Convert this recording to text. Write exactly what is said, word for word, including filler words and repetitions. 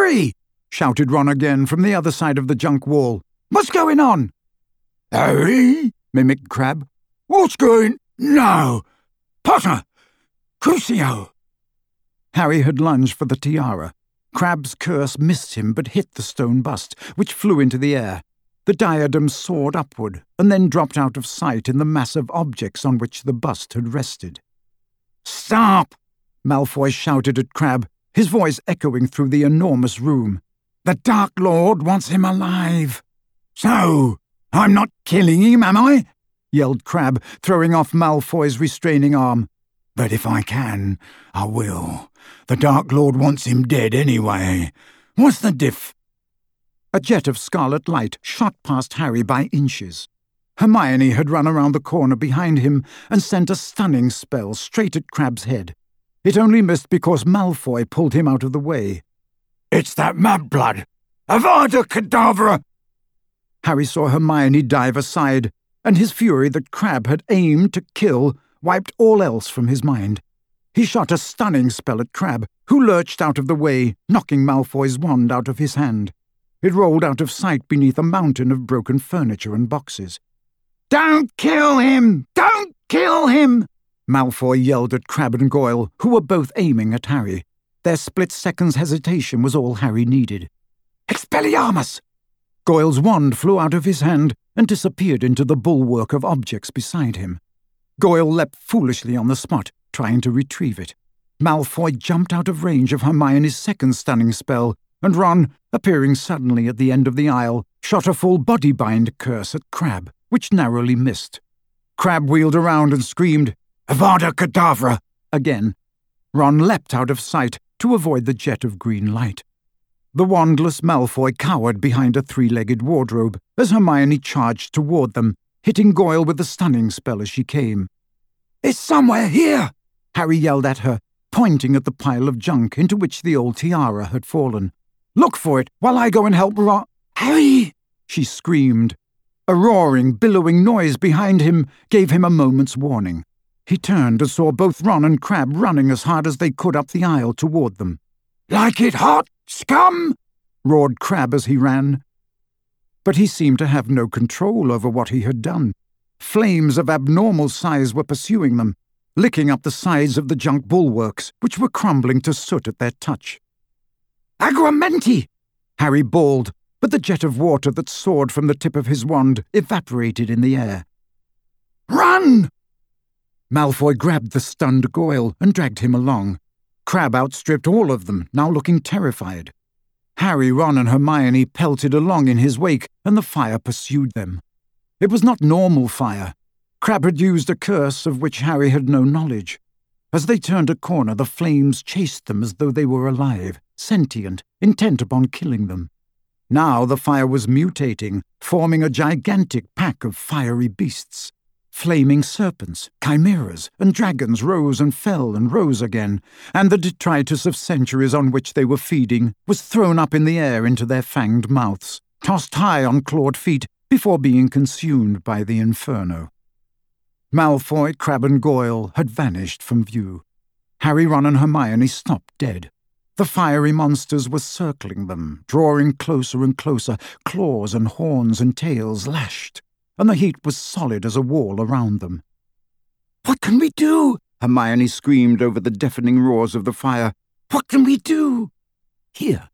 Harry! Shouted Ron again from the other side of the junk wall. What's going on? Harry? Mimicked Crab. What's going... No! Potter! Crucio! Harry had lunged for the tiara. Crab's curse missed him but hit the stone bust, which flew into the air. The diadem soared upward and then dropped out of sight in the mass of objects on which the bust had rested. Stop! Malfoy shouted at Crab, his voice echoing through the enormous room. The Dark Lord wants him alive. So, I'm not killing him, am I? Yelled Crab, throwing off Malfoy's restraining arm. But if I can, I will. The Dark Lord wants him dead anyway. What's the diff? A jet of scarlet light shot past Harry by inches. Hermione had run around the corner behind him and sent a stunning spell straight at Crab's head. It only missed because Malfoy pulled him out of the way. It's that mudblood! Avada Kedavra! Harry saw Hermione dive aside, and his fury that Crab had aimed to kill wiped all else from his mind. He shot a stunning spell at Crab, who lurched out of the way, knocking Malfoy's wand out of his hand. It rolled out of sight beneath a mountain of broken furniture and boxes. Don't kill him! Don't kill him! Malfoy yelled at Crabbe and Goyle, who were both aiming at Harry. Their split second's hesitation was all Harry needed. Expelliarmus! Goyle's wand flew out of his hand and disappeared into the bulwark of objects beside him. Goyle leapt foolishly on the spot, trying to retrieve it. Malfoy jumped out of range of Hermione's second stunning spell, and Ron, appearing suddenly at the end of the aisle, shot a full body-bind curse at Crabbe, which narrowly missed. Crabbe wheeled around and screamed, Avada Kedavra! Again. Ron leapt out of sight to avoid the jet of green light. The wandless Malfoy cowered behind a three-legged wardrobe as Hermione charged toward them, hitting Goyle with a stunning spell as she came. It's somewhere here! Harry yelled at her, pointing at the pile of junk into which the old tiara had fallen. Look for it while I go and help Ron. Harry! She screamed. A roaring, billowing noise behind him gave him a moment's warning. He turned and saw both Ron and Crabbe running as hard as they could up the aisle toward them. Like it hot, scum! Roared Crabbe as he ran. But he seemed to have no control over what he had done. Flames of abnormal size were pursuing them, licking up the sides of the junk bulwarks, which were crumbling to soot at their touch. Agramenti! Harry bawled, but the jet of water that soared from the tip of his wand evaporated in the air. Run! Malfoy grabbed the stunned Goyle and dragged him along. Crabbe outstripped all of them, now looking terrified. Harry, Ron and Hermione pelted along in his wake, and the fire pursued them. It was not normal fire. Crabbe had used a curse of which Harry had no knowledge. As they turned a corner, the flames chased them as though they were alive, sentient, intent upon killing them. Now the fire was mutating, forming a gigantic pack of fiery beasts. Flaming serpents, chimeras, and dragons rose and fell and rose again, and the detritus of centuries on which they were feeding was thrown up in the air into their fanged mouths, tossed high on clawed feet before being consumed by the inferno. Malfoy, Crabbe and Goyle had vanished from view. Harry, Ron and Hermione stopped dead. The fiery monsters were circling them, drawing closer and closer, claws and horns and tails lashed, and the heat was solid as a wall around them. "What can we do?" Hermione screamed over the deafening roars of the fire. "What can we do?" "Here,"